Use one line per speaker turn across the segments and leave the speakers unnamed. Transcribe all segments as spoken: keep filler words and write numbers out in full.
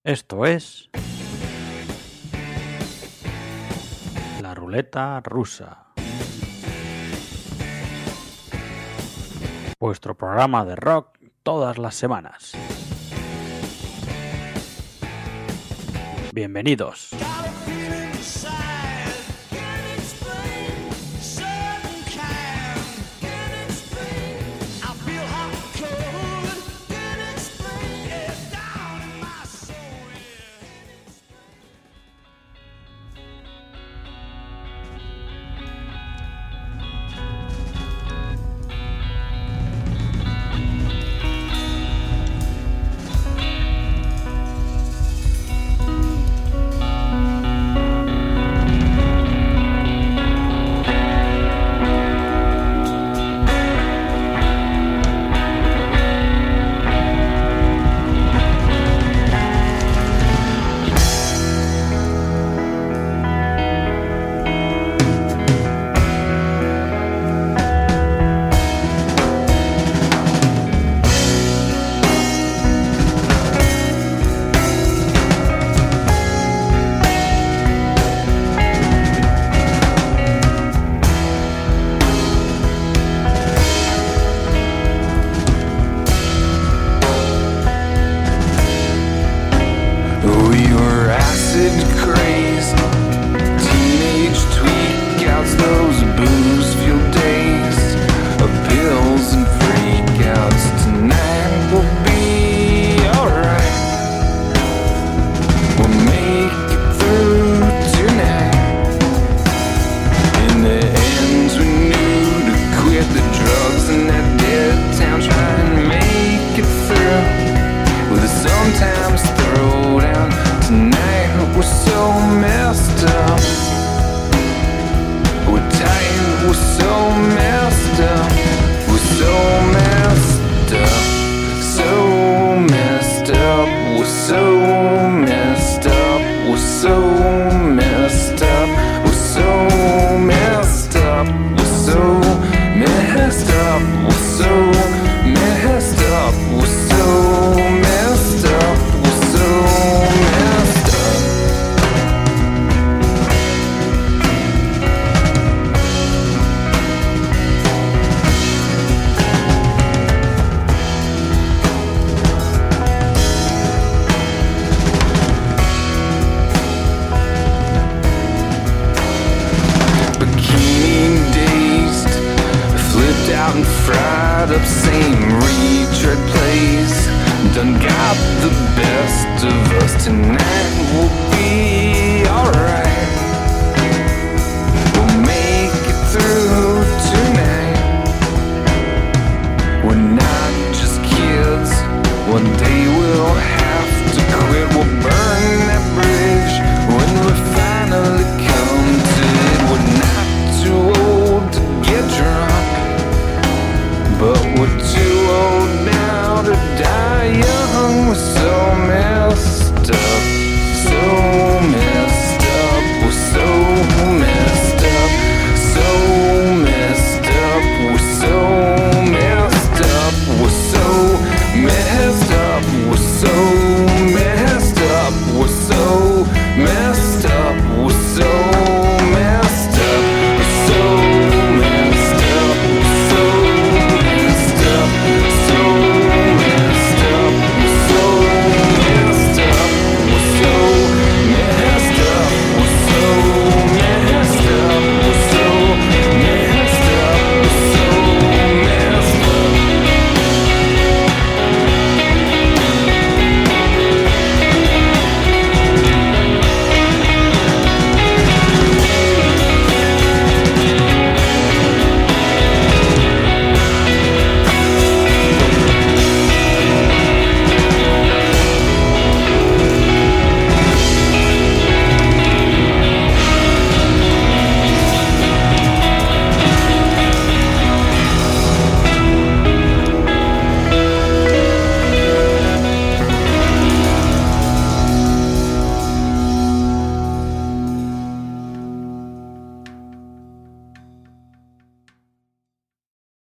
Esto es la ruleta rusa, vuestro programa de rock todas las semanas. Bienvenidos.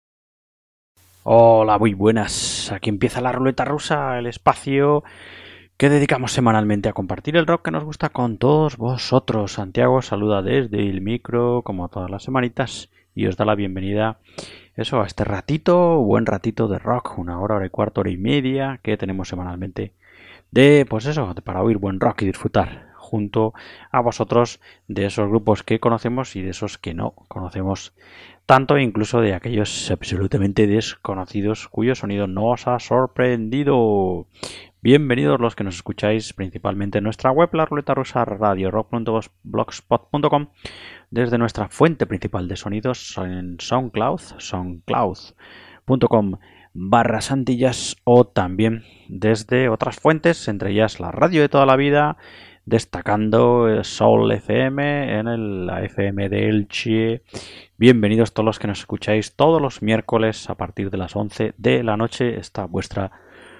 Hola, muy buenas. Aquí empieza la ruleta rusa, el espacio que dedicamos semanalmente a compartir el rock que nos gusta con todos vosotros. Santiago saluda desde el micro, como todas las semanitas, y os da la bienvenida eso a este ratito, buen ratito de rock, una hora, hora y cuarto, hora y media que tenemos semanalmente de, pues eso, de para oír buen rock y disfrutar junto a vosotros de esos grupos que conocemos y de esos que no conocemos tanto, incluso de aquellos absolutamente desconocidos cuyo sonido no os ha sorprendido. Bienvenidos los que nos escucháis principalmente en nuestra web, la ruleta rusa radio rock punto blogspot punto com, desde nuestra fuente principal de sonidos en SoundCloud, soundcloud punto com barra Santillas, o también desde otras fuentes, entre ellas la radio de toda la vida, destacando Soul F M en el, la F M de Elche. Bienvenidos todos los que nos escucháis todos los miércoles a partir de las once de la noche, esta vuestra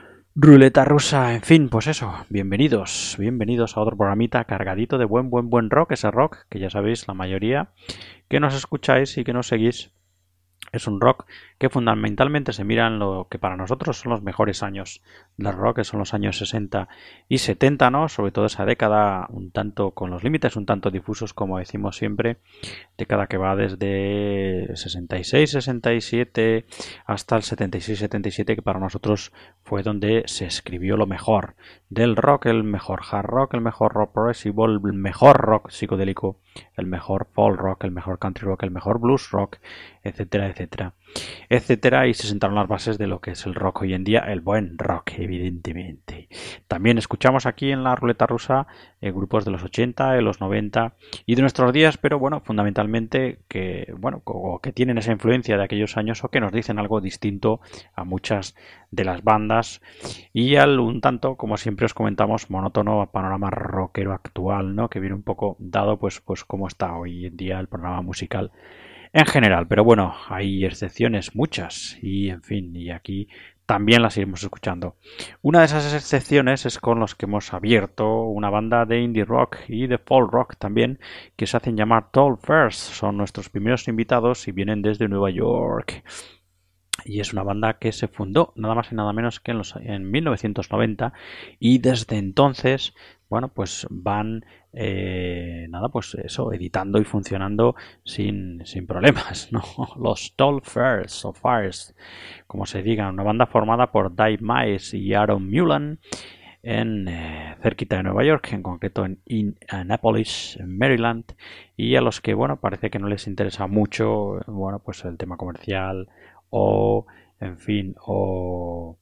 ruleta rusa. En fin, pues eso, bienvenidos, bienvenidos a otro programita cargadito de buen, buen, buen rock, ese rock que ya sabéis la mayoría que nos escucháis y que nos seguís. Es un rock que fundamentalmente se mira en lo que para nosotros son los mejores años del rock, que son los años sesenta y setenta, ¿no? Sobre todo esa década un tanto con los límites un tanto difusos, como decimos siempre, década que va desde sesenta y seis, sesenta y siete hasta el setenta y seis, setenta y siete, que para nosotros fue donde se escribió lo mejor del rock, el mejor hard rock, el mejor rock progresivo, el mejor rock psicodélico, el mejor folk rock, el mejor country rock, el mejor blues rock, etcétera, etcétera, etcétera, y se sentaron las bases de lo que es el rock hoy en día, el buen rock, evidentemente. También escuchamos aquí en la ruleta rusa eh, grupos de los ochenta, de los noventa y de nuestros días, pero bueno, fundamentalmente que, bueno, o que tienen esa influencia de aquellos años o que nos dicen algo distinto a muchas de las bandas y al un tanto, como siempre os comentamos, monótono panorama rockero actual, ¿no? Que viene un poco dado pues, pues cómo está hoy en día el panorama musical en general, pero bueno, hay excepciones muchas y en fin, y aquí también las iremos escuchando. Una de esas excepciones es con los que hemos abierto una banda de indie rock y de folk rock también, que se hacen llamar Tall First. Son nuestros primeros invitados y vienen desde Nueva York. Y es una banda que se fundó nada más y nada menos que en, los, en mil novecientos noventa, y desde entonces, bueno, pues van eh, nada, pues eso, editando y funcionando sin, sin problemas, ¿no? Los Tall First o First, como se diga, una banda formada por Dave Mize y Aaron Mullen en eh, cerquita de Nueva York, en concreto en Indianapolis, en Maryland, y a los que, bueno, parece que no les interesa mucho, bueno, pues el tema comercial o, en fin, o,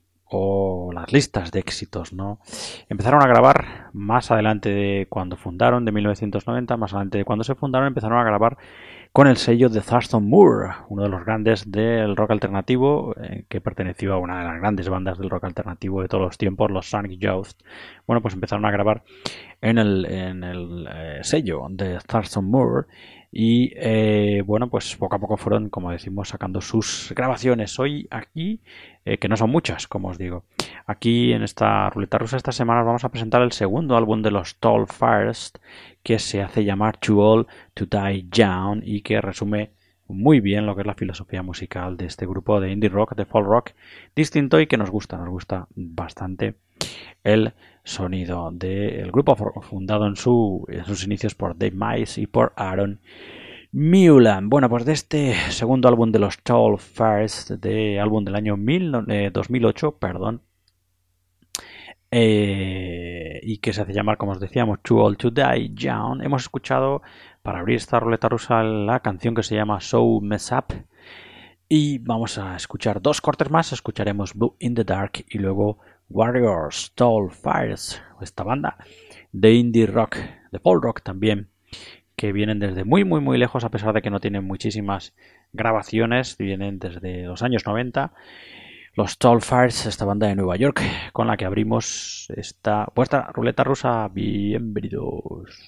o las listas de éxitos, ¿no? Empezaron a grabar más adelante de cuando fundaron, de mil novecientos noventa, más adelante de cuando se fundaron, empezaron a grabar con el sello de Thurston Moore, uno de los grandes del rock alternativo, eh, que perteneció a una de las grandes bandas del rock alternativo de todos los tiempos, los Sonic Youth. Bueno, pues empezaron a grabar en el, en el eh, sello de Thurston Moore. Y eh, bueno, pues poco a poco fueron, como decimos, sacando sus grabaciones. Hoy aquí, eh, que no son muchas, como os digo, aquí en esta ruleta rusa esta semana vamos a presentar el segundo álbum de los Tall First, que se hace llamar Too Old to Die Young y que resume muy bien lo que es la filosofía musical de este grupo de indie rock, de folk rock distinto y que nos gusta, nos gusta bastante el sonido del grupo fundado en, su, en sus inicios por Dave Mize y por Aaron Mullen. Bueno, pues de este segundo álbum de los Tall First, de álbum del año mil, eh, dos mil ocho, perdón, eh, y que se hace llamar, como os decíamos, Too Old to Die Young, hemos escuchado para abrir esta ruleta rusa la canción que se llama So Mess Up. Y vamos a escuchar dos cortes más. Escucharemos Blue in the Dark y luego Warriors, Tall Fires, esta banda de indie rock, de folk rock también, que vienen desde muy muy muy lejos, a pesar de que no tienen muchísimas grabaciones, vienen desde los años noventa. Los Tall Fires, esta banda de Nueva York, con la que abrimos esta vuestra ruleta rusa. Bienvenidos.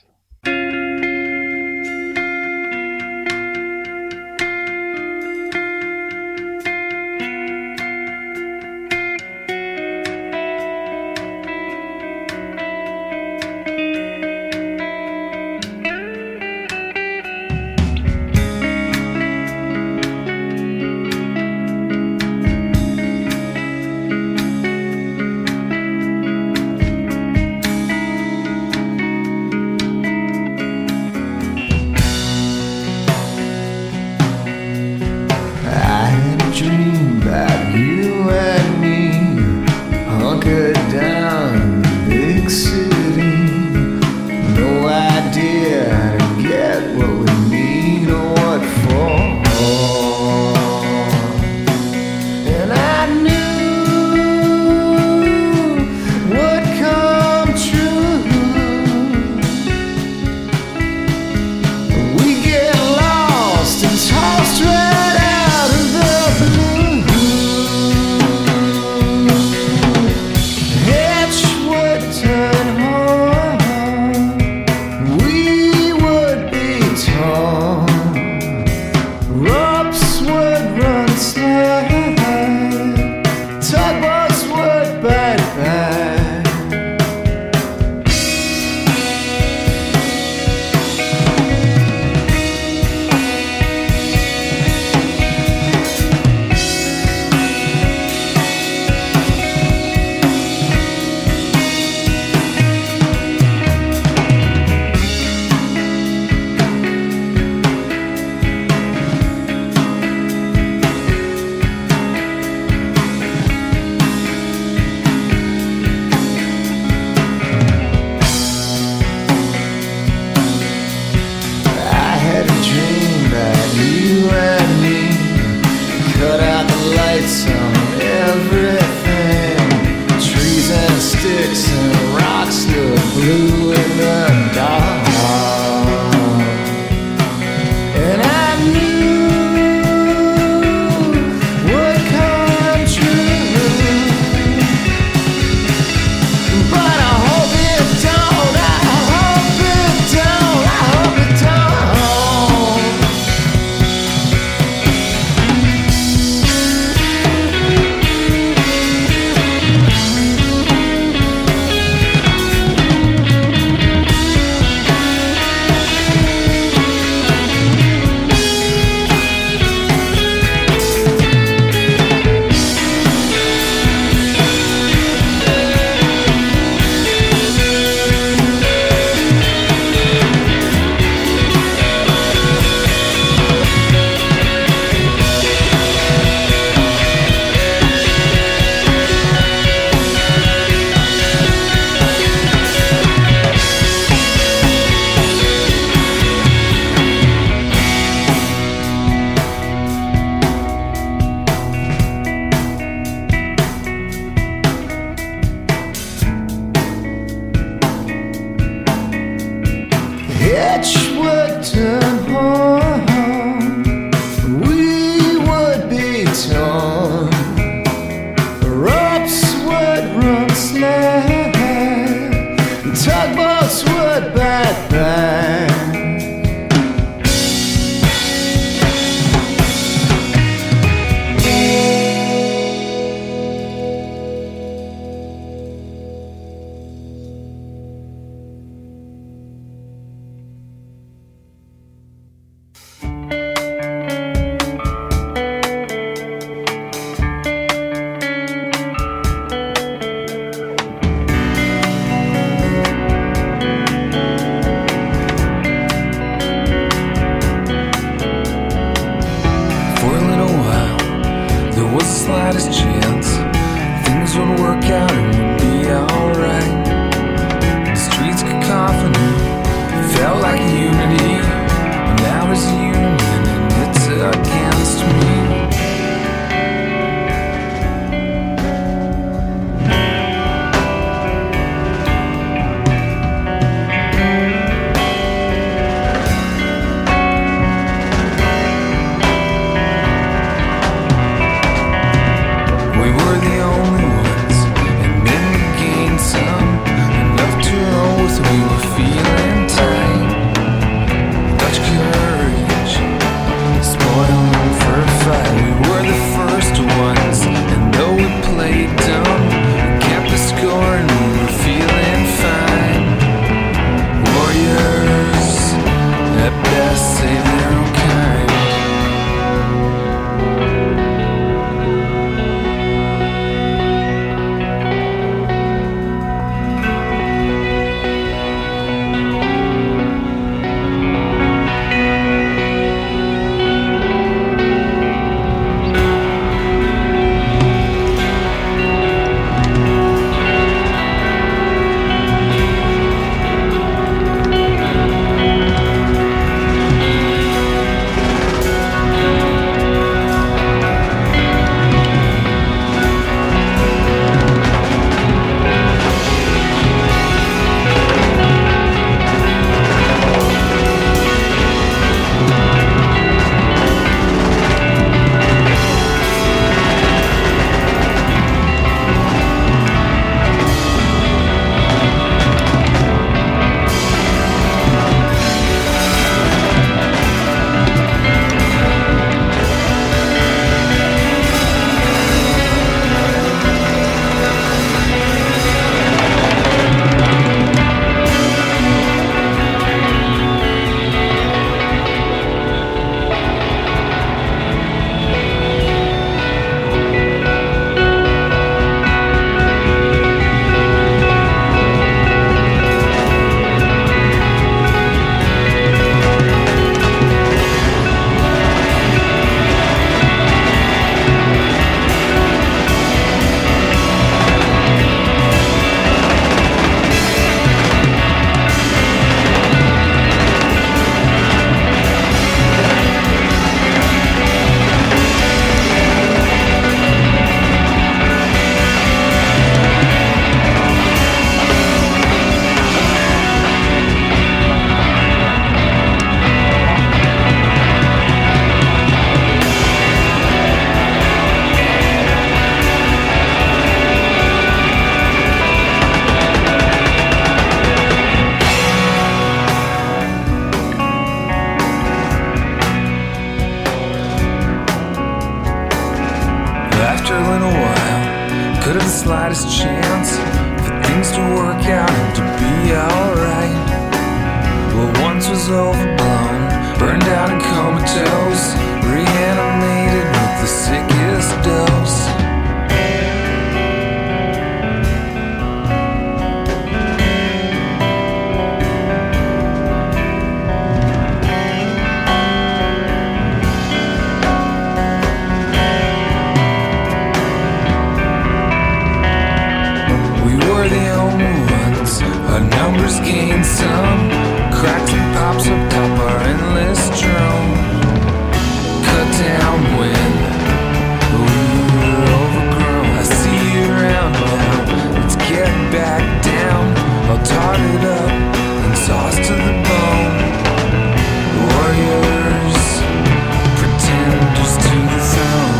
Could have the slightest chance for things to work out and to be alright. What once was overblown, burned out and comatose, reanimated with the sickest dose. Our numbers gain some, cracks and pops up top our endless drum. Cut down when we were overgrown. I see you around now, let's get back down. All tarted up and sauced to the bone. Warriors, pretenders to the throne.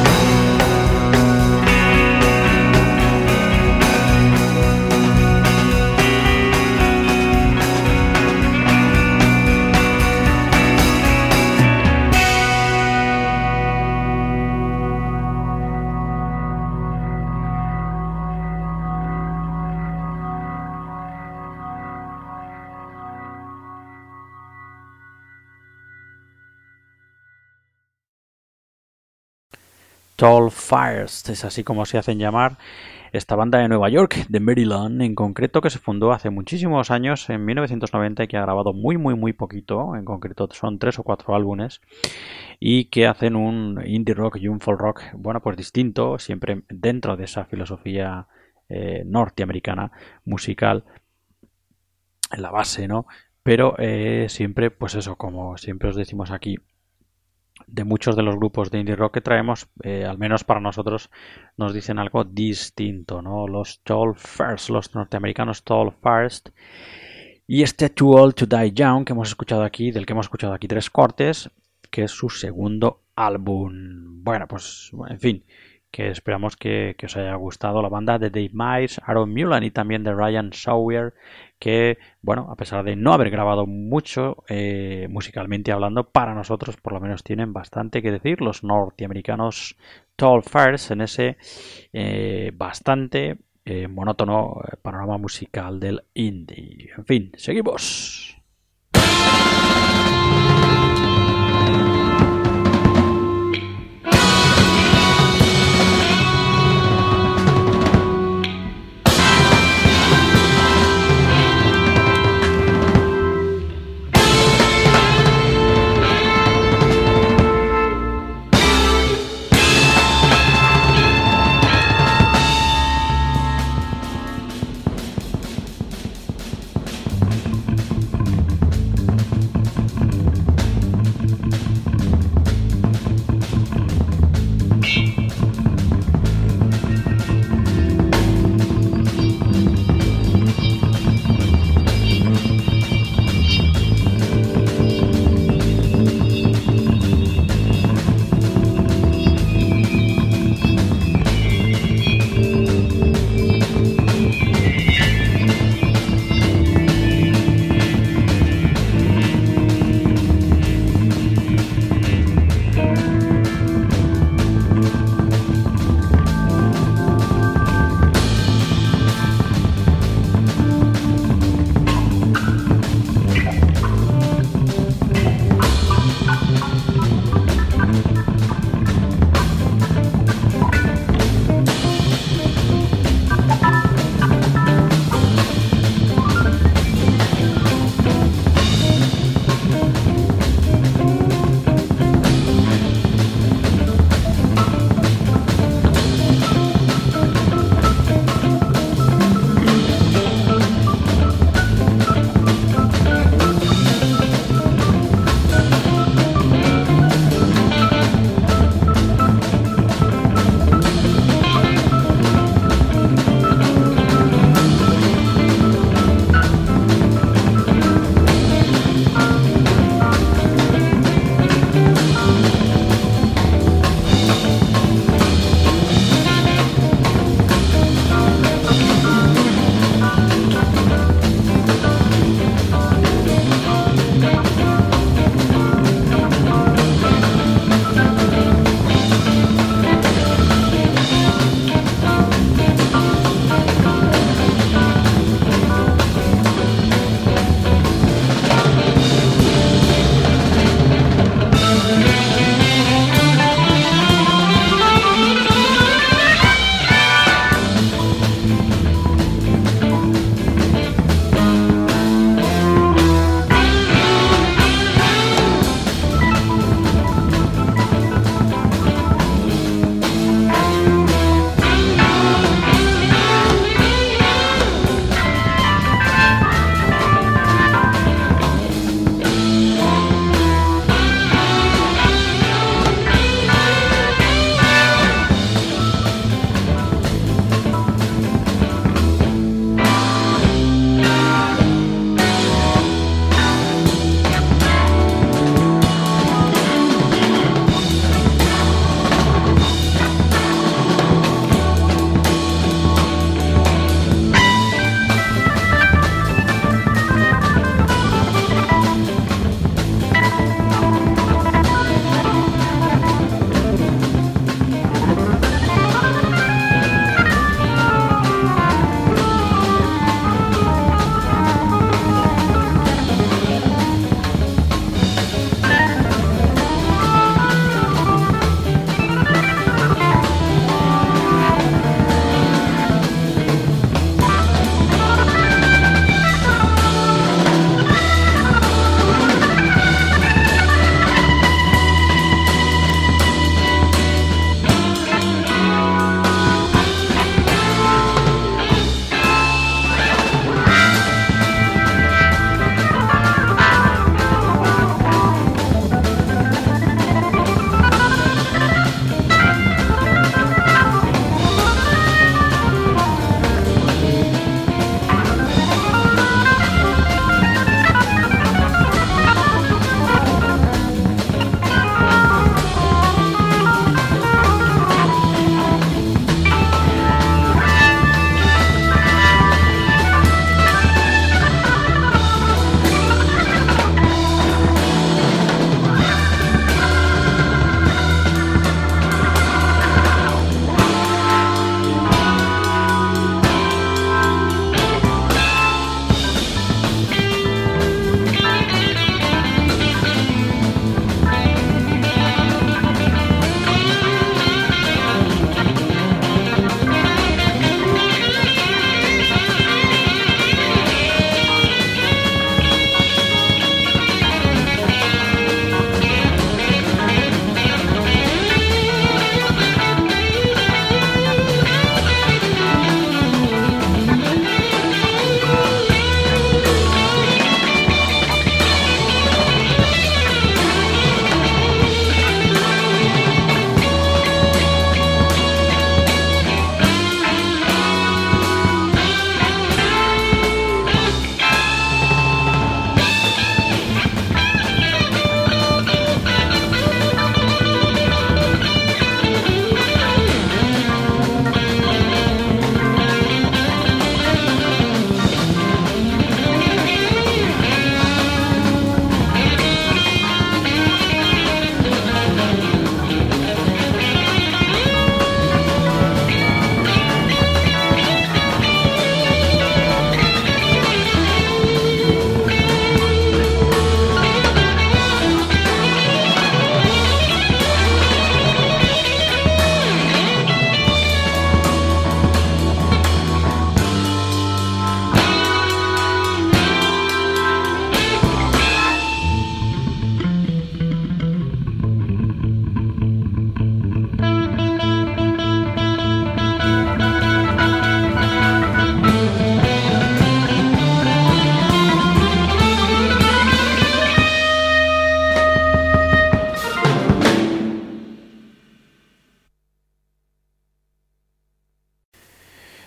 Tall Fires, es así como se hacen llamar esta banda de Nueva York, de Maryland en concreto, que se fundó hace muchísimos años, en mil novecientos noventa, y que ha grabado muy muy muy poquito, en concreto son tres o cuatro álbumes, y que hacen un indie rock y un folk rock, bueno, pues distinto, siempre dentro de esa filosofía eh, norteamericana musical, en la base, ¿no? Pero eh, siempre, pues eso, como siempre os decimos aquí, de muchos de los grupos de indie rock que traemos, eh, al menos para nosotros, nos dicen algo distinto, ¿no? Los Tall First, los norteamericanos Tall First, y este Too Old to Die Young que hemos escuchado aquí, del que hemos escuchado aquí tres cortes, que es su segundo álbum. Bueno, pues, en fin, que esperamos que, que os haya gustado la banda de Dave Mize, Aaron Mulan y también de Ryan Sawyer, que, bueno, a pesar de no haber grabado mucho, eh, musicalmente hablando, para nosotros por lo menos tienen bastante que decir los norteamericanos Tall Fires en ese eh, bastante eh, monótono panorama musical del indie. En fin, seguimos.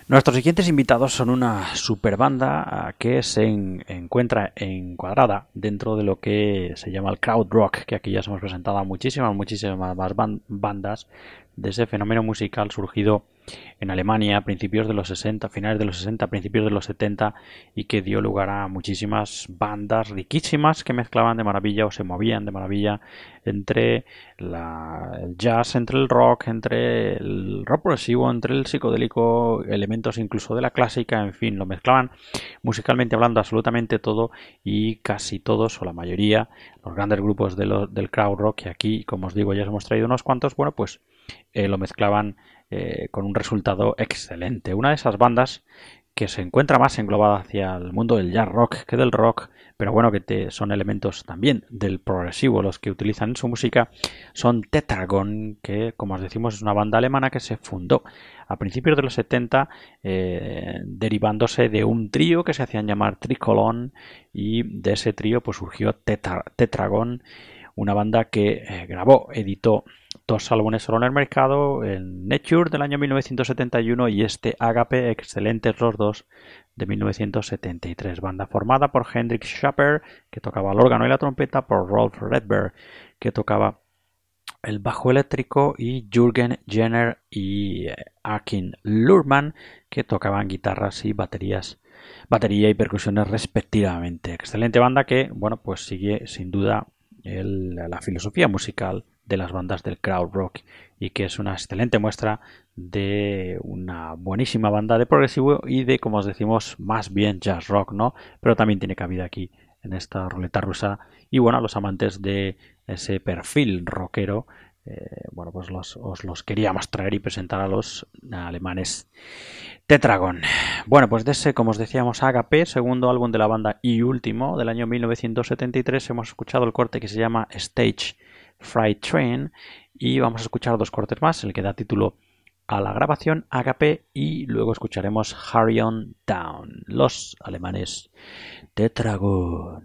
Nuestros siguientes invitados son una super banda que se en, encuentra encuadrada dentro de lo que se llama el crowd rock, que aquí ya hemos presentado a muchísimas, muchísimas más bandas de ese fenómeno musical surgido en Alemania a principios de los sesenta, finales de los sesenta, principios de los setenta, y que dio lugar a muchísimas bandas riquísimas que mezclaban de maravilla o se movían de maravilla entre la, el jazz, entre el rock, entre el rock progresivo, entre el psicodélico, elementos incluso de la clásica, en fin, lo mezclaban musicalmente hablando absolutamente todo, y casi todos o la mayoría, los grandes grupos de lo, del crowd rock, que aquí, como os digo, ya os hemos traído unos cuantos, bueno, pues eh, lo mezclaban eh, con un resultado excelente. Una de esas bandas que se encuentra más englobada hacia el mundo del jazz rock que del rock, pero bueno, que te, son elementos también del progresivo los que utilizan en su música, son Tetragon, que como os decimos es una banda alemana que se fundó a principios de los setenta, eh, derivándose de un trío que se hacían llamar Tricolon, y de ese trío pues surgió Tetra, Tetragon, una banda que eh, grabó, editó dos álbumes solo en el mercado, el Nature del año mil novecientos setenta y uno y este Agape, excelentes los dos, de mil novecientos setenta y tres. Banda formada por Hendrik Schapper, que tocaba el órgano y la trompeta, por Rolf Redberg, que tocaba el bajo eléctrico, y Jürgen Jenner y eh, Akin Luhrmann, que tocaban guitarras y baterías, batería y percusiones respectivamente. Excelente banda que, bueno, pues sigue sin duda el, la filosofía musical de las bandas del crowd rock, y que es una excelente muestra de una buenísima banda de progresivo y de, como os decimos, más bien jazz rock, ¿no? Pero también tiene cabida aquí en esta ruleta rusa, y bueno, a los amantes de ese perfil rockero, eh, bueno, pues los, os los queríamos traer y presentar a los alemanes Tetragon. Bueno, pues de ese, como os decíamos, Agape, segundo álbum de la banda y último del año mil novecientos setenta y tres, hemos escuchado el corte que se llama Stage Freight Train, y vamos a escuchar dos cortes más, el que da título a la grabación, Agape, y luego escucharemos Hurry On Down, los alemanes Tetragon.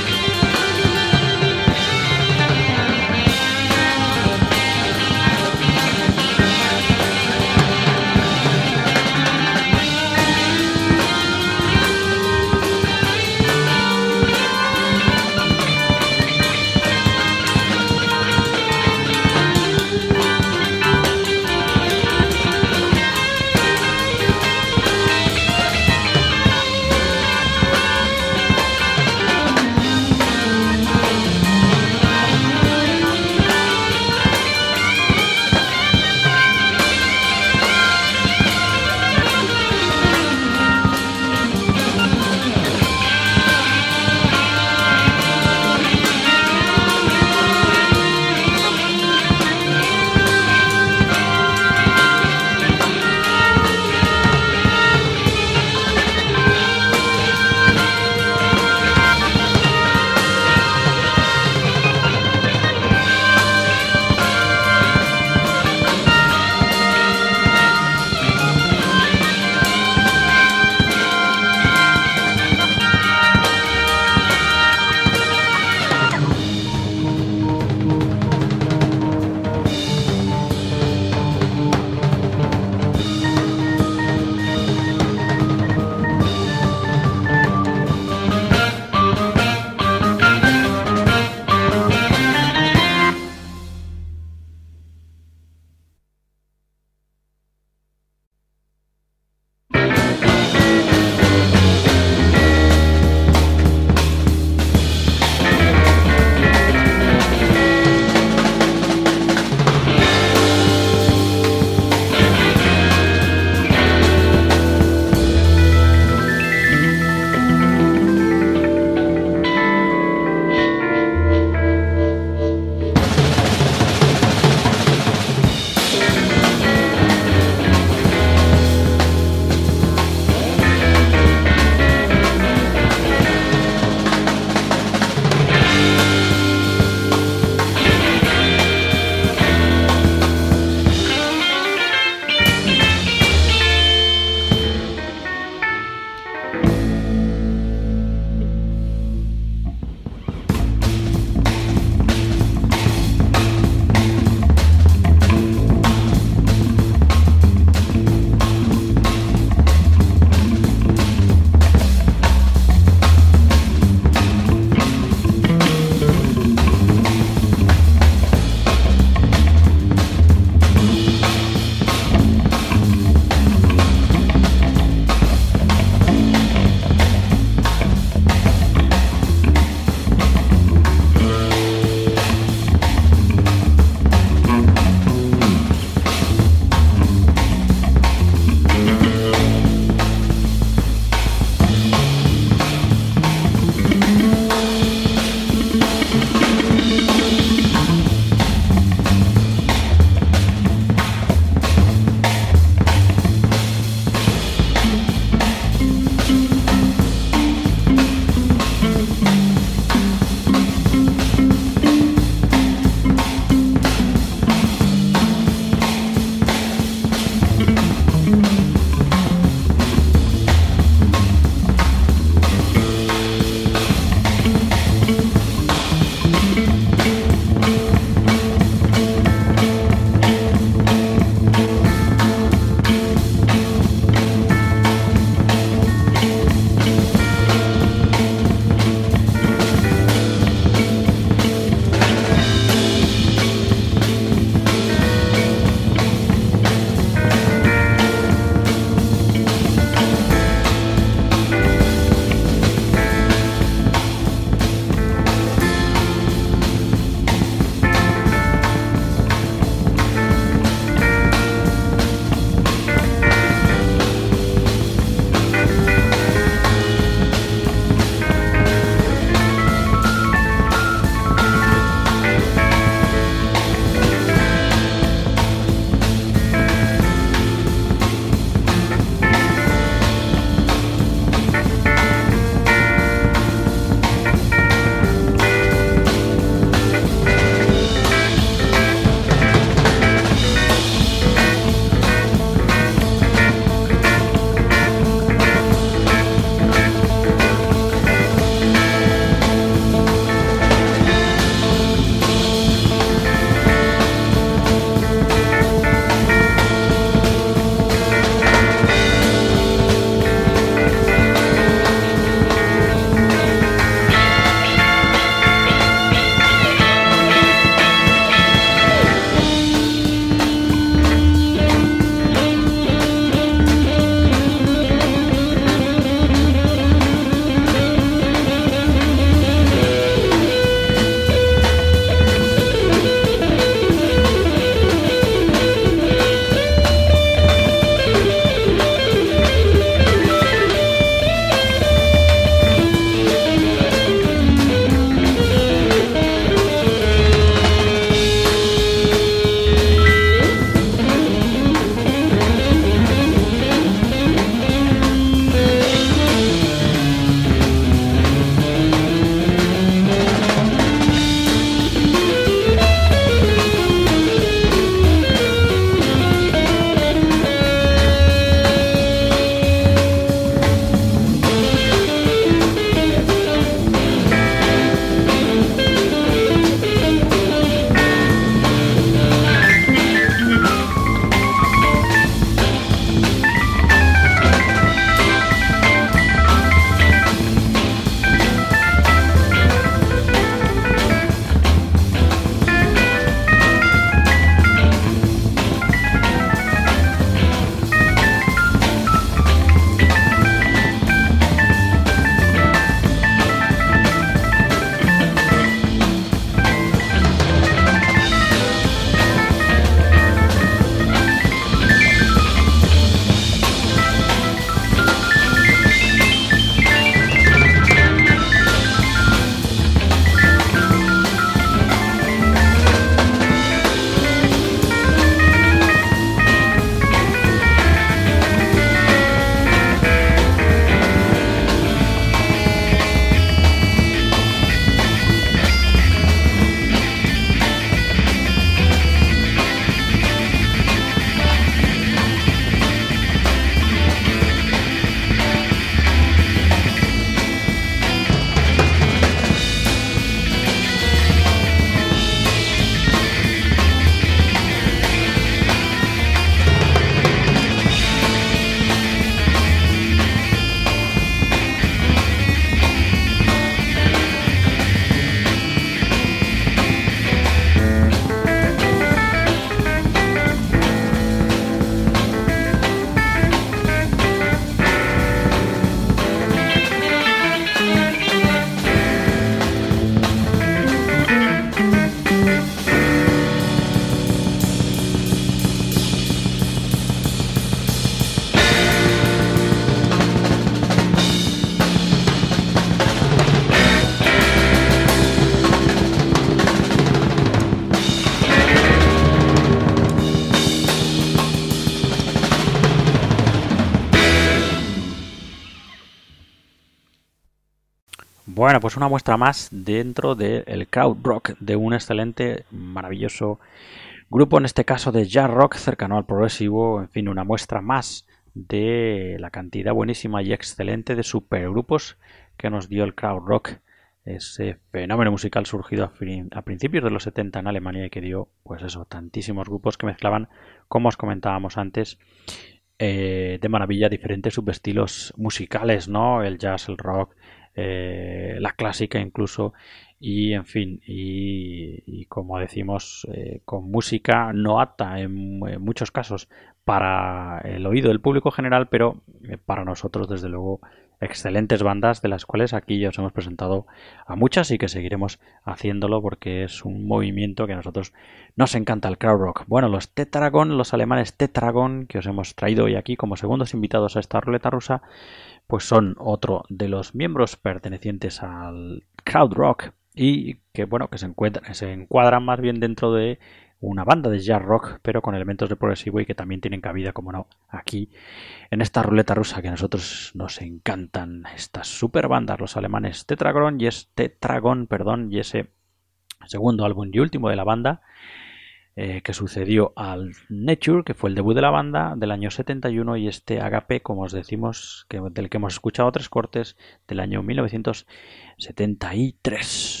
Bueno, pues una muestra más dentro del crowd rock de un excelente, maravilloso grupo, en este caso de jazz rock cercano al progresivo. En fin, una muestra más de la cantidad buenísima y excelente de supergrupos que nos dio el crowd rock, ese fenómeno musical surgido a, fin, a principios de los setenta en Alemania y que dio, pues eso, tantísimos grupos que mezclaban, como os comentábamos antes, eh, de maravilla diferentes subestilos musicales, ¿no? El jazz, el rock, eh, la clásica incluso, y en fin, y, y como decimos, eh, con música no apta en, en muchos casos para el oído del público general, pero eh, para nosotros desde luego excelentes bandas, de las cuales aquí ya os hemos presentado a muchas y que seguiremos haciéndolo porque es un movimiento que a nosotros nos encanta, el crowd rock. Bueno, los Tetragon, los alemanes Tetragon, que os hemos traído hoy aquí como segundos invitados a esta ruleta rusa, pues son otro de los miembros pertenecientes al crowd rock y que bueno, que se encuentran, se encuadran más bien dentro de una banda de jazz rock, pero con elementos de progresivo y que también tienen cabida, como no, aquí en esta ruleta rusa que a nosotros nos encantan estas super bandas, los alemanes Tetragon y es Tetragon, perdón, y ese segundo álbum y último de la banda, eh, que sucedió al Nature, que fue el debut de la banda del año setenta y uno, y este Agape, como os decimos, que, del que hemos escuchado tres cortes, del año mil novecientos setenta y tres.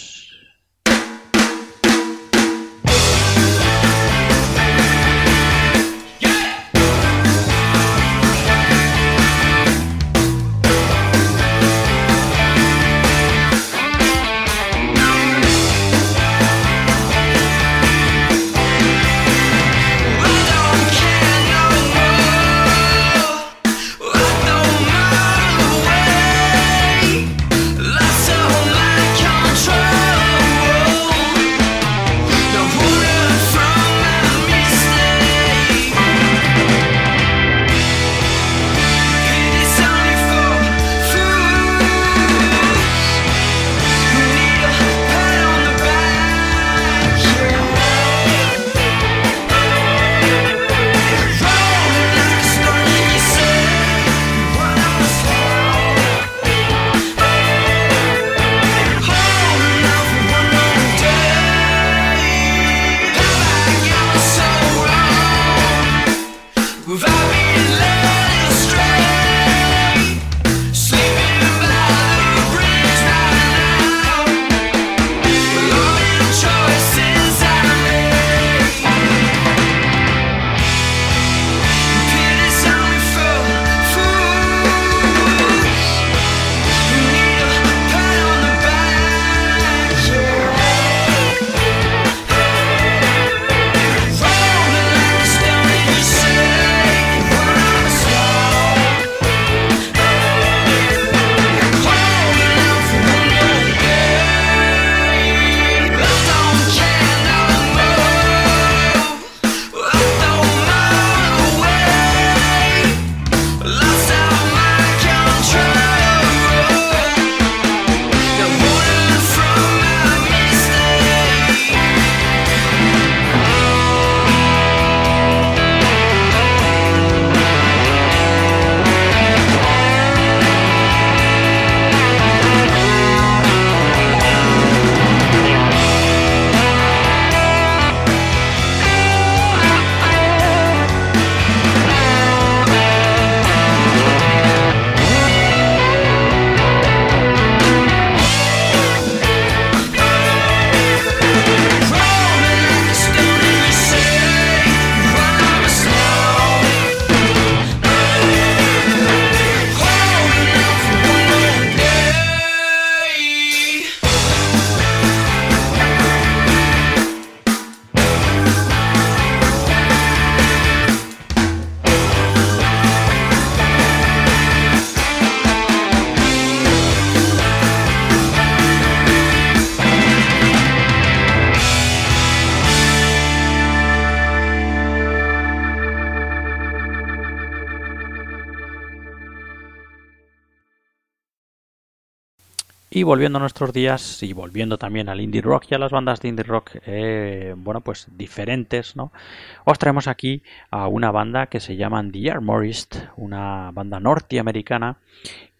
Y volviendo a nuestros días y volviendo también al indie rock y a las bandas de indie rock, eh, bueno, pues diferentes, ¿no? Os traemos aquí a una banda que se llama The Armorist, una banda norteamericana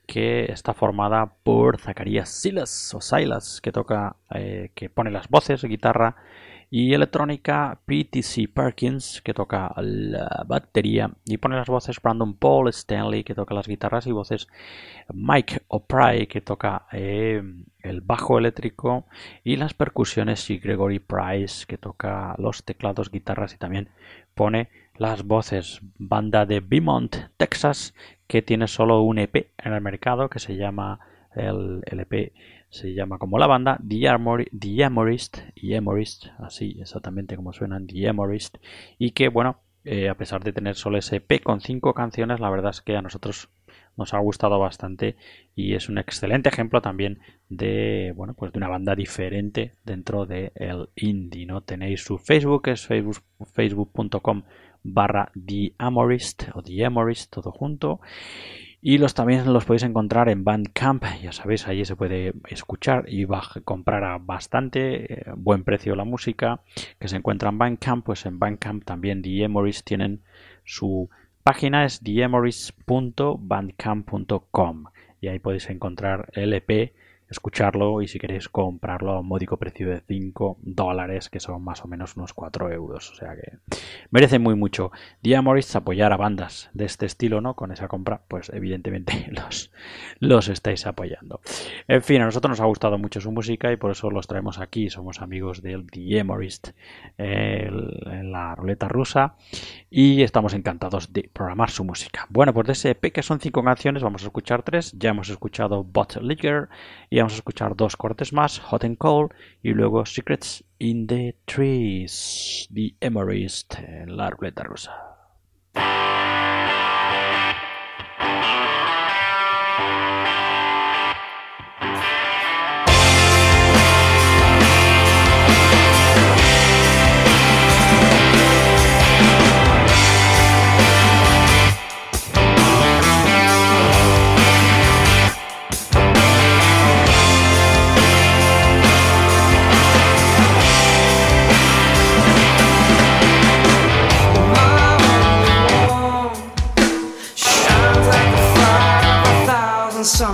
que está formada por Zacharias Silas o Silas, que toca, eh, que pone las voces, guitarra y electrónica, P T C Perkins, que toca la batería y pone las voces, Brandon Paul Stanley, que toca las guitarras y voces, Mike O'Pry, que toca eh, el bajo eléctrico y las percusiones, y Gregory Price, que toca los teclados, guitarras y también pone las voces. Banda de Beaumont, Texas, que tiene solo un E P en el mercado que se llama, el, el E P se llama como la banda, The, Armor, The Amorist, The Amorist, así exactamente como suenan, The Amorist, y que bueno, eh, a pesar de tener solo ese E P con cinco canciones, la verdad es que a nosotros nos ha gustado bastante y es un excelente ejemplo también de, bueno, pues de una banda diferente dentro del indie, ¿no? Tenéis su Facebook, es facebook, facebook.com barra The Amorist o The Amorist, todo junto. Y los también los podéis encontrar en Bandcamp, ya sabéis, allí se puede escuchar y comprar a bastante eh, buen precio la música que se encuentra en Bandcamp. Pues en Bandcamp también The Amorist tienen su página, es the amorist punto bandcamp punto com, y ahí podéis encontrar el E P, escucharlo y si queréis comprarlo a un módico precio de cinco dólares, que son más o menos unos cuatro euros, o sea que merece muy mucho. The Amorist, apoyar a bandas de este estilo, ¿no? Con esa compra, pues evidentemente los, los estáis apoyando. En fin, a nosotros nos ha gustado mucho su música y por eso los traemos aquí, somos amigos del The Amorist eh, en la ruleta rusa y estamos encantados de programar su música. Bueno, pues de ese E P, que son cinco canciones, vamos a escuchar tres. Ya hemos escuchado Bottle Liquor y vamos a escuchar dos cortes más, Hot and Cold y luego Secrets in the Trees, The Amorist en la ruleta rusa.
Sun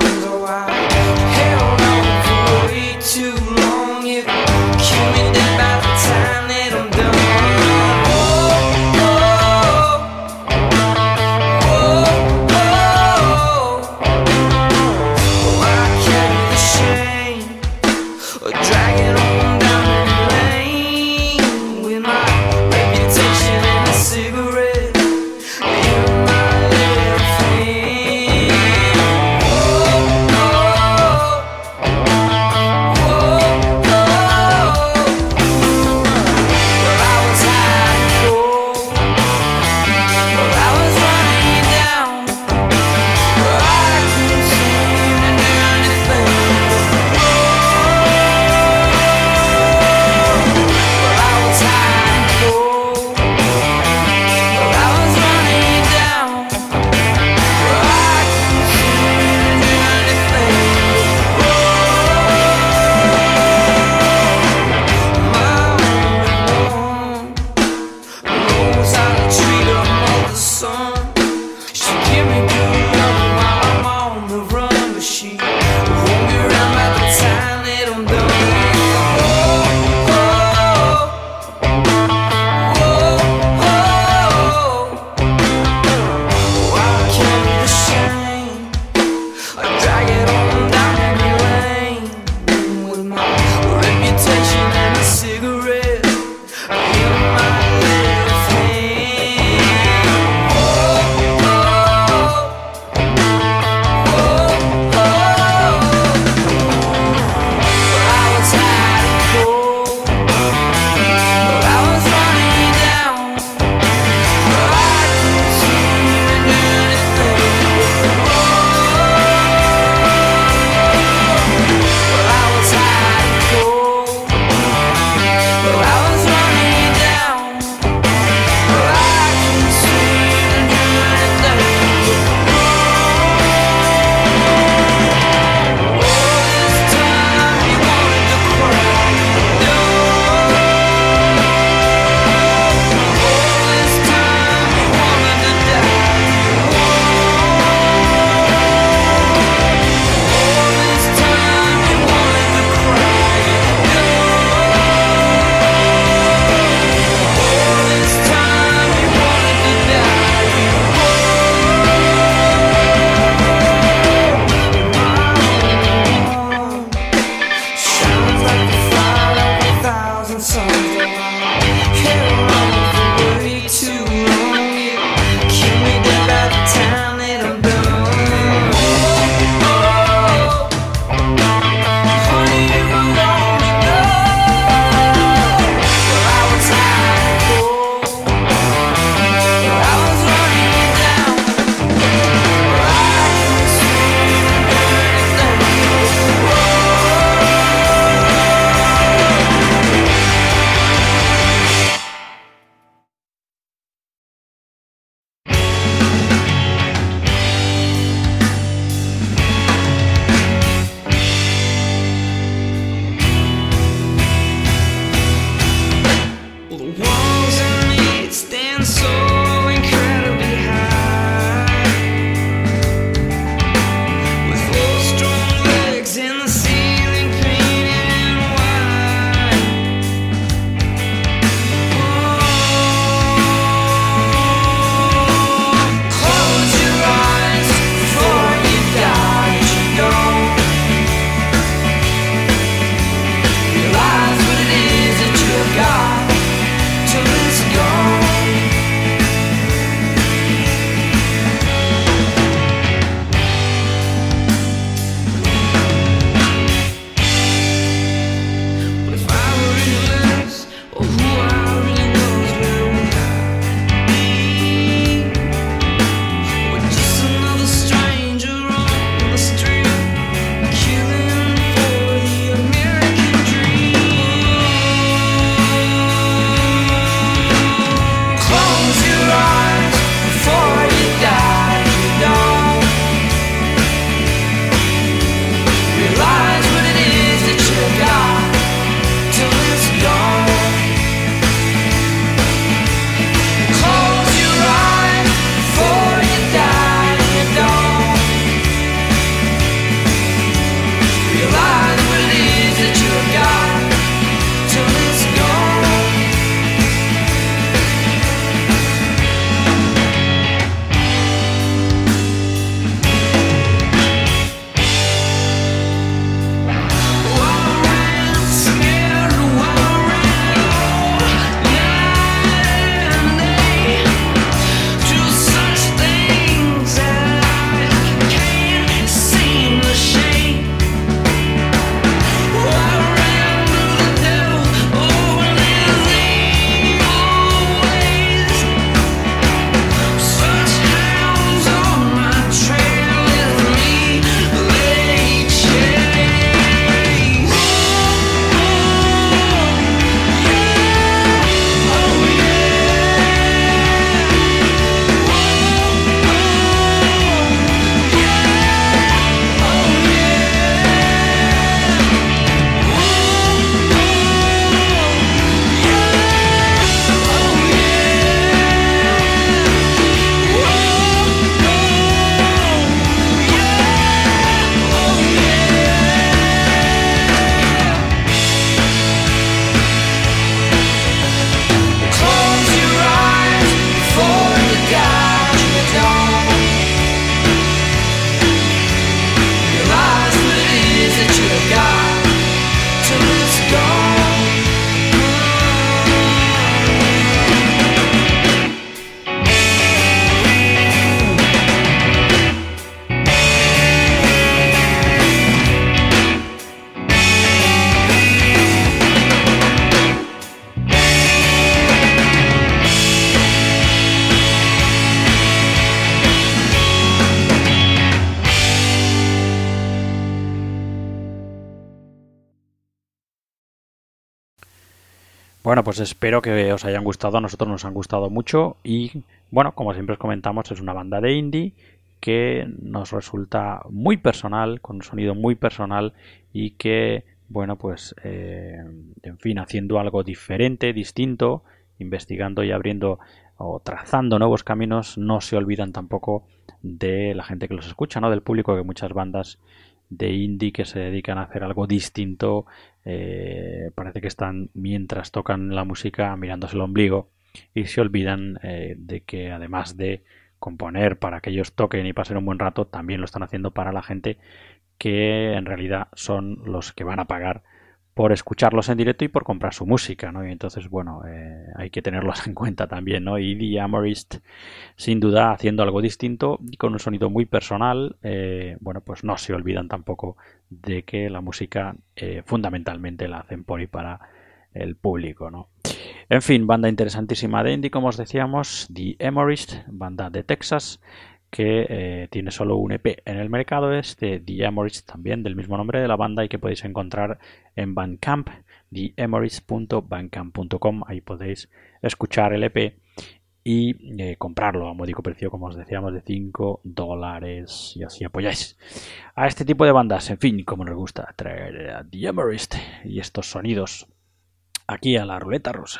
Bueno, pues espero que os hayan gustado, a nosotros nos han gustado mucho y, bueno, como siempre os comentamos, es una banda de indie que nos resulta muy personal, con un sonido muy personal y que, bueno, pues, eh, en fin, haciendo algo diferente, distinto, investigando y abriendo o trazando nuevos caminos, no se olvidan tampoco de la gente que los escucha, ¿no? Del público, que muchas bandas de indie que se dedican a hacer algo distinto eh, parece que están, mientras tocan la música, mirándose el ombligo y se olvidan eh, de que además de componer para que ellos toquen y pasen un buen rato, también lo están haciendo para la gente que en realidad son los que van a pagar por escucharlos en directo y por comprar su música, ¿no? Y entonces, bueno, eh, hay que tenerlos en cuenta también, ¿no? Y The Amorist, sin duda, haciendo algo distinto y con un sonido muy personal, eh, bueno, pues no se olvidan tampoco de que la música eh, fundamentalmente la hacen por y para el público, ¿no? En fin, banda interesantísima de indie, como os decíamos, The Amorist, banda de Texas, que eh, tiene solo un E P en el mercado, es de The Amorist, también del mismo nombre de la banda, y que podéis encontrar en Bandcamp, the amorist punto bandcamp punto com. Ahí podéis escuchar el E P y eh, comprarlo a módico precio, como os decíamos, de cinco dólares, y así apoyáis a este tipo de bandas. En fin, como nos gusta traer a The Amorist y estos sonidos aquí a la ruleta rusa.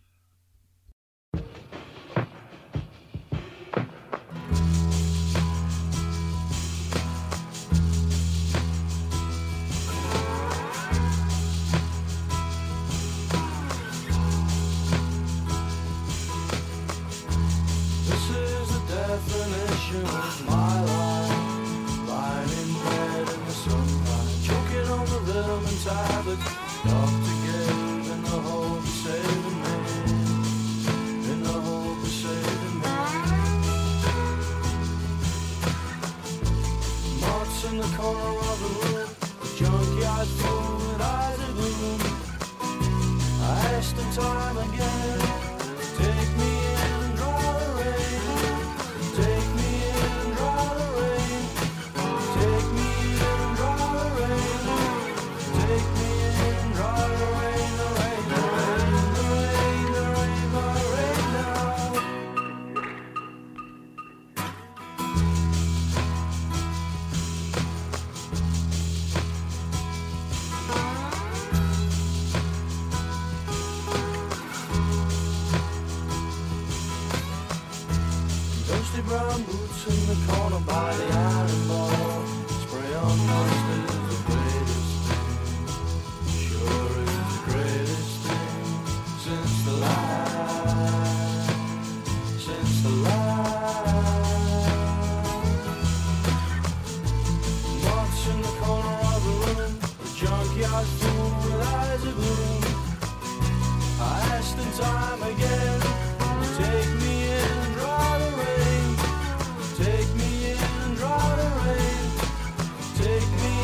Of my life, lying in bed in the sunlight, choking on the rhythm and tablets, stuck together in the hope of saving me, in the hope of saving me. Marks in the corner of the room, the junkyard full with eyes of gloom. I asked him time again, take me in and draw the rain. Take me in and draw the rain. Take me in and draw the rain. Take me in and draw the rain. The rain, the rain, the rain, the rain, the rain now. Dusty brown boots in the corner by the iron bar. Spray on rust is the greatest thing. Sure is the greatest thing since the light, since the light. Marks in the corner of the room, the junkyard full with eyes of gloom. I asked in time again, take me in and draw the rain. Take me in and draw the rain. Take me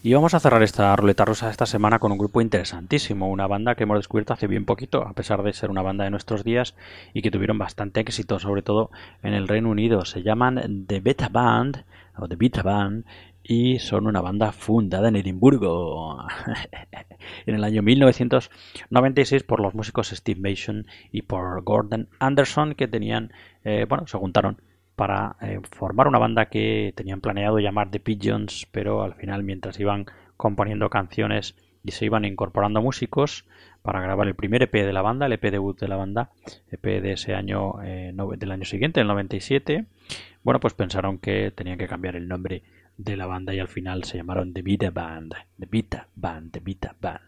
Y vamos a cerrar esta ruleta rusa esta semana con un grupo interesantísimo, una banda que hemos descubierto hace bien poquito, a pesar de ser una banda de nuestros días y que tuvieron bastante éxito, sobre todo en el Reino Unido. Se llaman The Beta Band, o The Beta Band, y son una banda fundada en Edimburgo en el año mil novecientos noventa y seis por los músicos Steve Mason y por Gordon Anderson, que tenían, eh, bueno, se juntaron para eh, formar una banda que tenían planeado llamar The Pigeons, pero al final, mientras iban componiendo canciones y se iban incorporando músicos para grabar el primer E P de la banda, el E P debut de la banda, E P de ese año, eh, no, del año siguiente, el noventa y siete, bueno, pues pensaron que tenían que cambiar el nombre de la banda y al final se llamaron The Beta Band, The Beta Band, The Beta Band.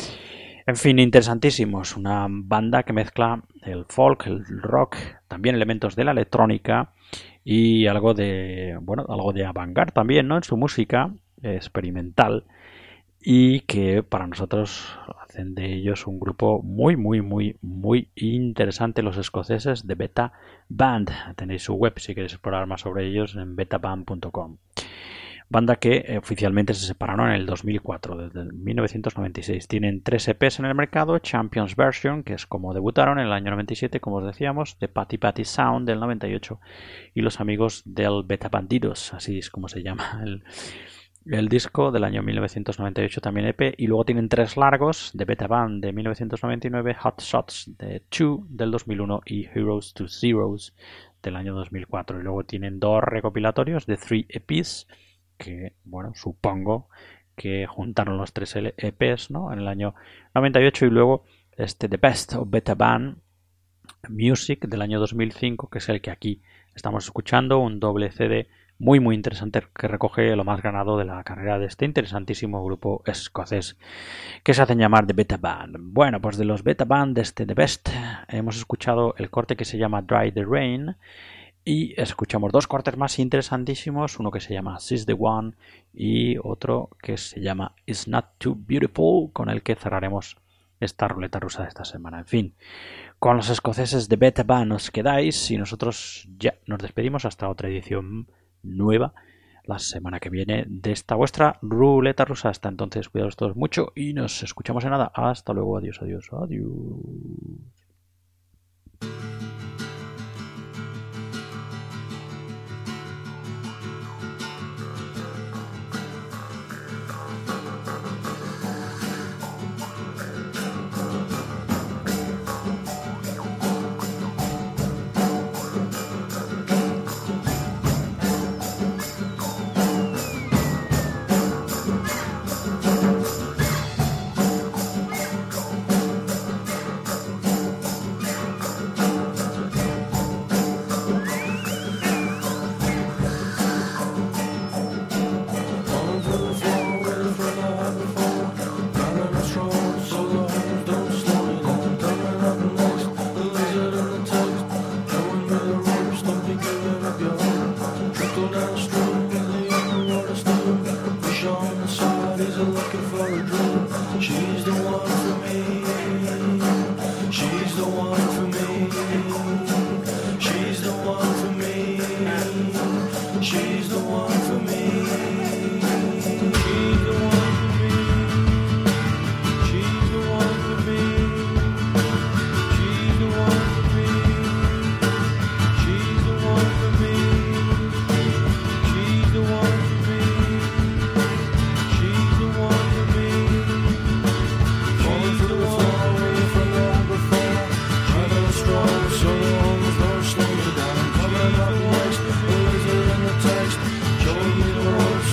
En fin, interesantísimos, una banda que mezcla el folk, el rock, también elementos de la electrónica y algo de, bueno, algo de avant-garde también, ¿no? En su música experimental, y que para nosotros hacen de ellos un grupo muy, muy, muy, muy interesante, los escoceses de Beta Band. Tenéis su web si queréis explorar más sobre ellos en beta band punto com. Banda que eh, oficialmente se separaron en el dos mil cuatro, desde mil novecientos noventa y seis. Tienen tres E Pes en el mercado: Champions Version, que es como debutaron en el año noventa y siete, como os decíamos, The Patty Patty Sound del noventa y ocho, y Los Amigos del Beta Bandidos, así es como se llama el, el disco del año mil novecientos noventa y ocho, también E P. Y luego tienen tres largos: The Beta Band de mil novecientos noventa y nueve, Hot Shots de two del dos mil uno y Heroes to Zeros del año dos mil cuatro. Y luego tienen dos recopilatorios de three E Pes, que, bueno, supongo que juntaron los tres E Pes, ¿no?, en el año noventa y ocho, y luego este The Best of Beta Band Music del año dos mil cinco, que es el que aquí estamos escuchando, un doble C D muy muy interesante que recoge lo más ganado de la carrera de este interesantísimo grupo escocés que se hacen llamar The Beta Band. Bueno, pues de los Beta Band, de este The Best, hemos escuchado el corte que se llama Dry the Rain, y escuchamos dos cortes más interesantísimos, uno que se llama She's the One y otro que se llama It's Not Too Beautiful, con el que cerraremos esta ruleta rusa de esta semana. En fin, con los escoceses de Beta Band os quedáis y nosotros ya nos despedimos hasta otra edición nueva la semana que viene de esta vuestra ruleta rusa. Hasta entonces, cuidaos todos mucho y nos escuchamos en nada. Hasta luego, adiós, adiós, adiós.
Show me the ropes.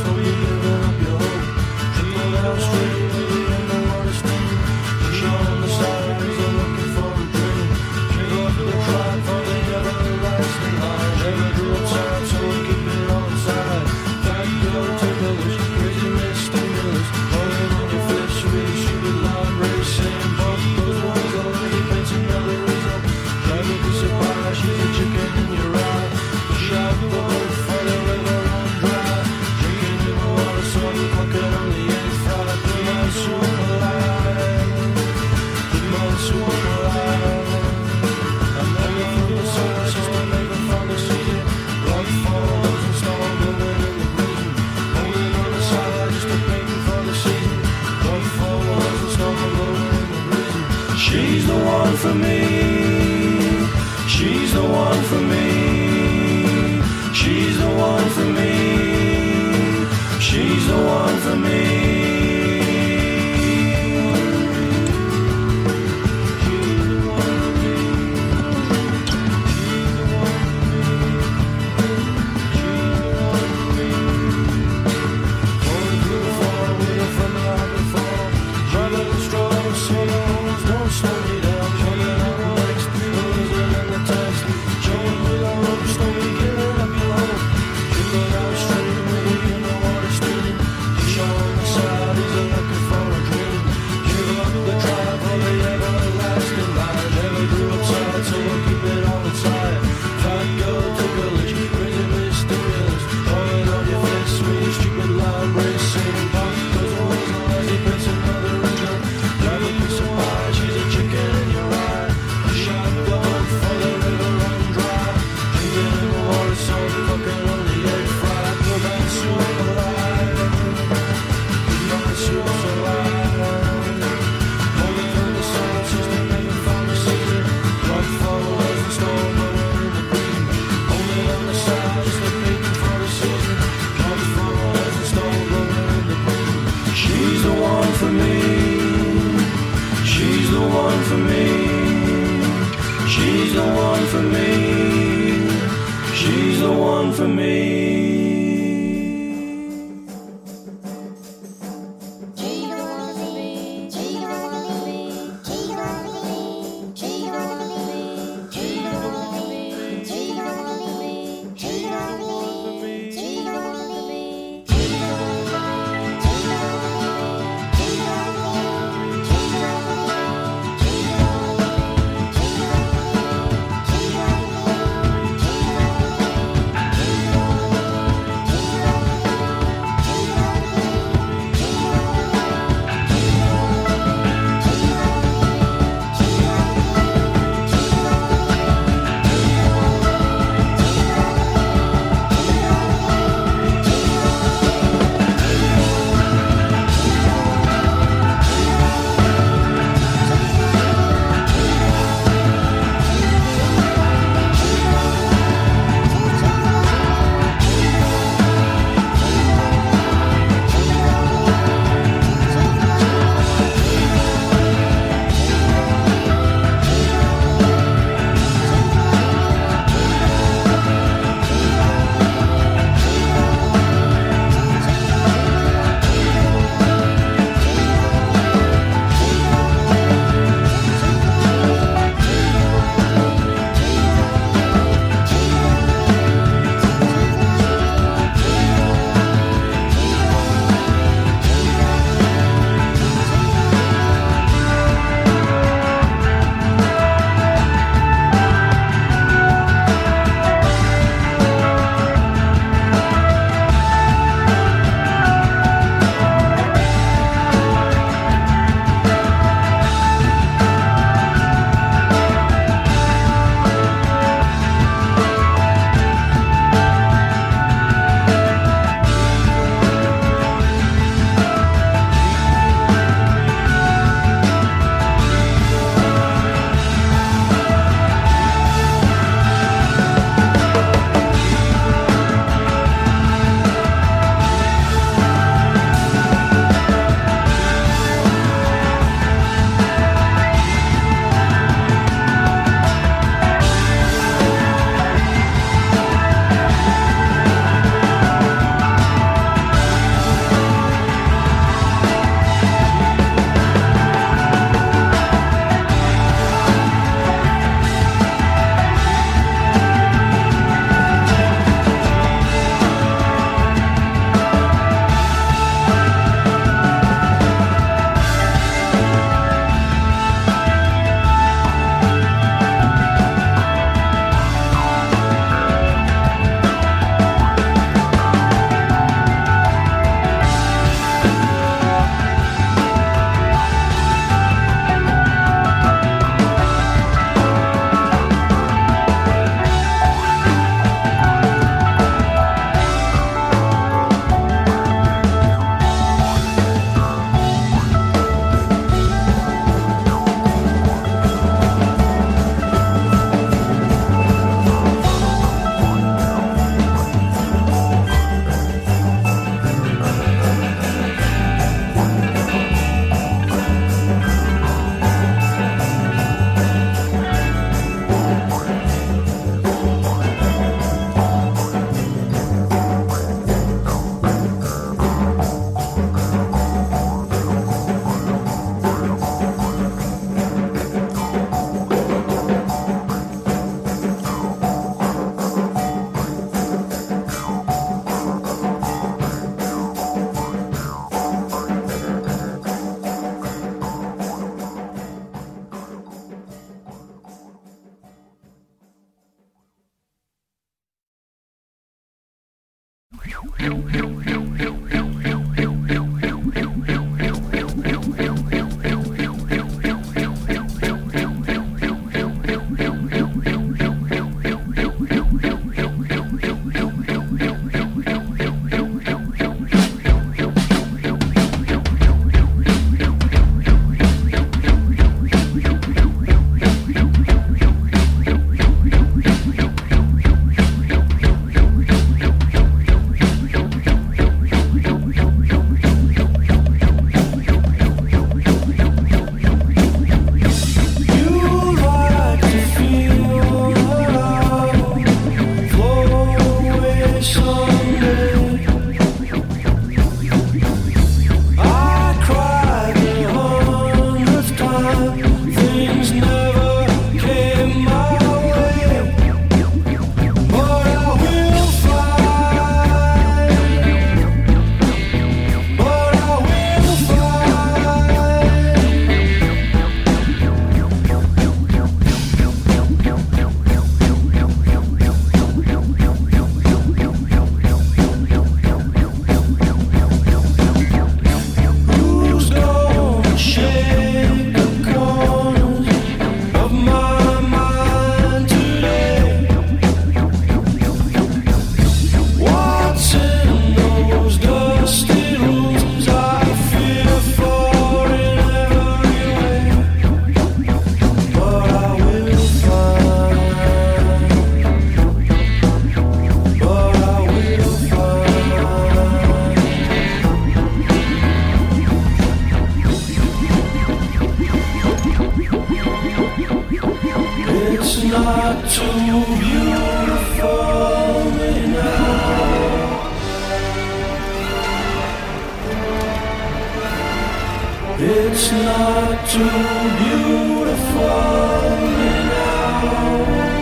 It's not too beautiful now.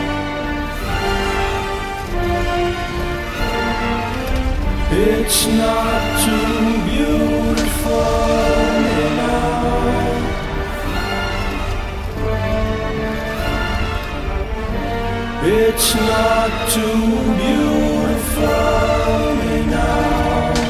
It's not too beautiful now. It's not too beautiful now.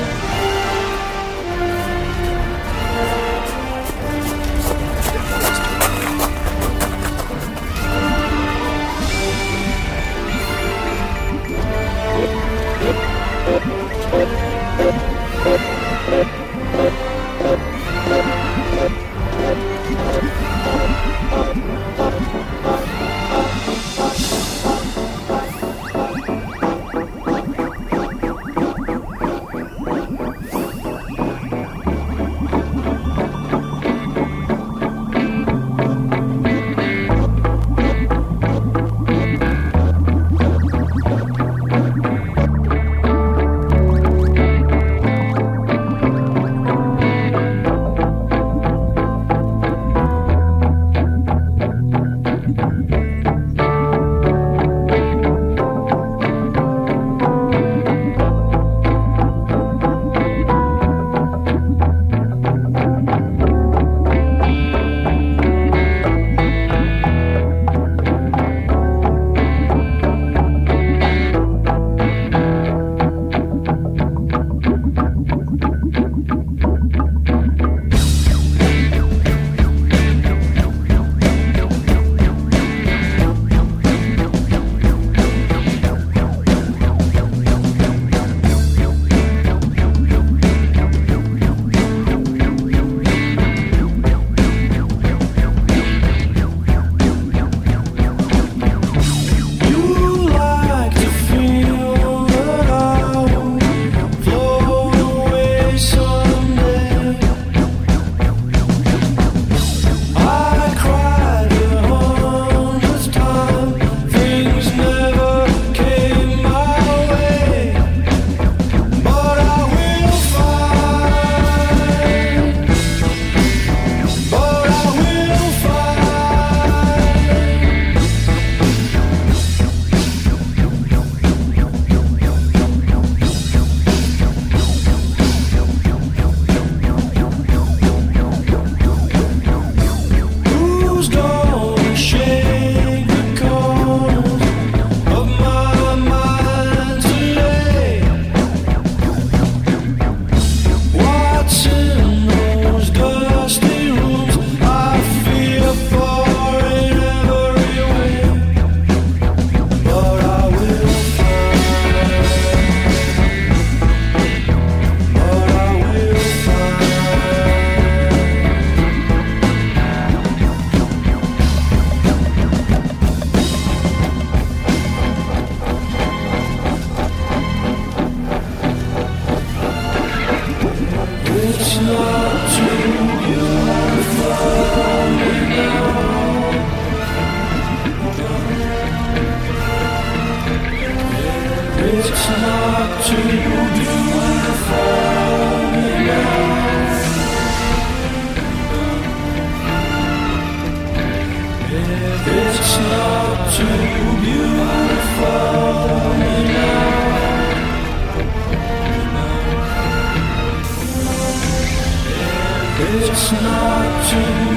It's not too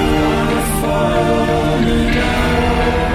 beautiful now.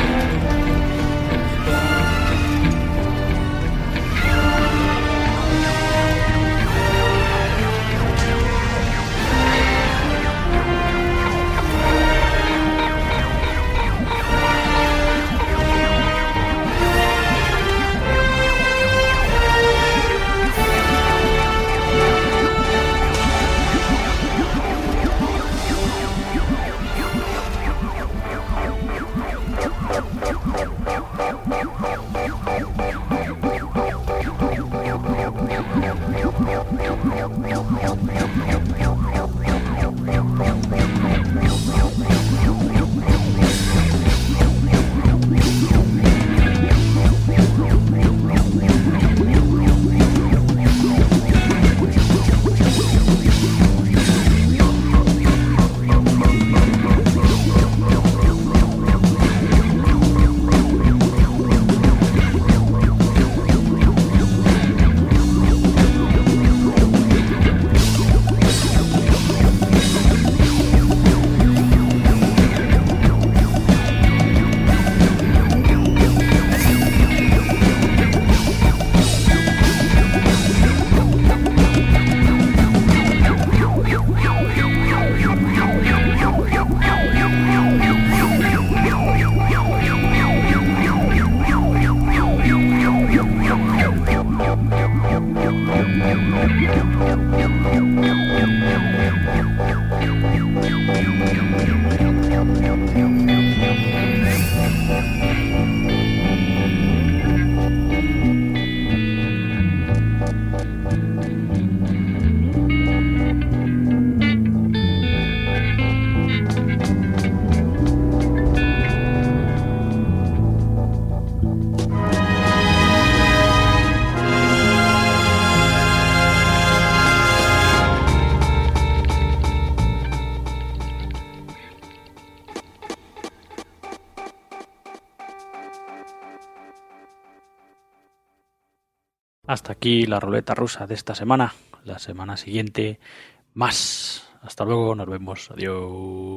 Hasta aquí la ruleta rusa de esta semana. La semana siguiente más. Hasta luego, nos vemos. Adiós.